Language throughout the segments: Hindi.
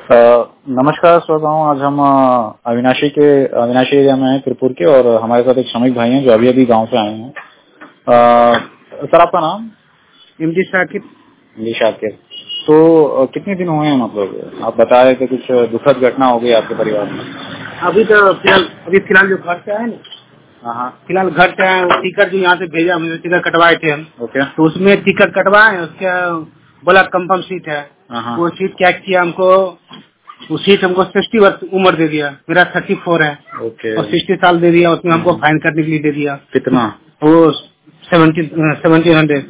नमस्कार श्रोताओं, आज हम अविनाशी एरिया में हैं, त्रिपुर के, और हमारे साथ एक श्रमिक भाई हैं जो अभी गांव से आए हैं। सर, आपका नाम? इमदी शाकिर। तो कितने दिन हुए हैं, मतलब आप बता रहे थे कुछ दुखद घटना हो गई आपके परिवार में? अभी तो फिलहाल जो घर से आए ना, हाँ, फिलहाल घर से आए, टिकट जो यहाँ से भेजा, हमने टिकट कटवाए थे हम। ओके। तो उसमें टिकट कटवाए, उसका बोला कंफर्म सीट है। वो सीट क्या किया हमको, वो सीट हमको 60 वर्ष उम्र दे दिया। मेरा 34 है। ओके। और 60 साल दे दिया, उसमें हमको फाइन करने के लिए दे दिया। कितना? वो 1700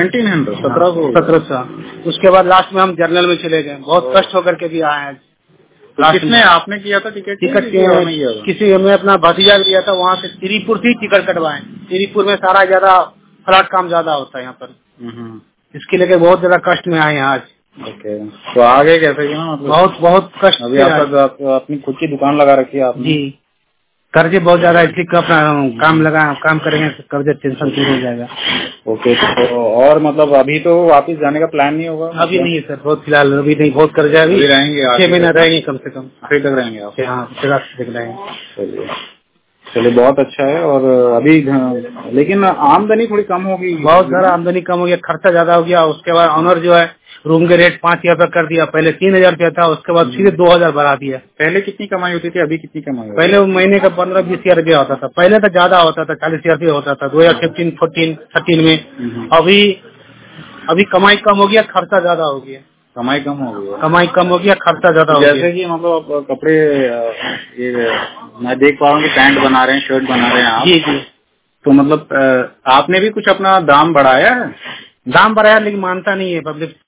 1700। उसके बाद लास्ट में हम जर्नल में चले गए, बहुत कष्ट होकर के भी आए हैं। किसने, आपने किया था टिकट किसी हमने अपना भतीजा दिया था, वहाँ से श्रीपुर से टिकट कटवाए। श्रीपुर में सारा ज्यादा फ्लैट काम ज्यादा होता है यहाँ पर, इसके लेके बहुत ज्यादा कष्ट में आए हैं आज। ओके, तो आगे कैसे किया? मतलब बहुत कष्ट। अभी आप अपनी खुद की दुकान लगा रखी है आपने? जी, कर्जे बहुत ज्यादा, इसलिए काम करेंगे तो कर्जे टेंशन दूर हो जाएगा। ओके, तो और मतलब अभी तो वापस जाने का प्लान नहीं होगा? अभी नहीं है सर, बहुत फिलहाल अभी नहीं, बहुत कर्जा है। अभी रहेंगे 6 महीना रहेंगे कम से कम। आखिर तक रहेंगे आप? हाँ, देख रहेंगे। चलिए, बहुत अच्छा है। और अभी लेकिन आमदनी थोड़ी कम होगी? बहुत सारा आमदनी कम हो गया, खर्चा ज्यादा हो गया। उसके बाद ऑनर जो है रूम के रेट 5000 रुपया कर दिया। पहले 3000 रुपया था, उसके बाद सीधे 2000 बढ़ा दिया। पहले कितनी कमाई होती थी, अभी कितनी कमाई? पहले महीने का 15-20 हजार रुपया होता था। पहले तो ज्यादा होता था, 40 हजार रुपया होता था 2015-14-13 में। अभी कमाई कम हो गया, खर्चा ज्यादा हो गया। कमाई कम हो गया, खर्चा ज्यादा हो गया। जैसे कि मतलब कपड़े, ये मैं देख पा रहा हूँ कि पैंट बना रहे हैं, शर्ट बना रहे हैं आप। जी। तो मतलब आपने भी कुछ अपना दाम बढ़ाया है? दाम बढ़ाया, लेकिन मानता नहीं है पब्लिक।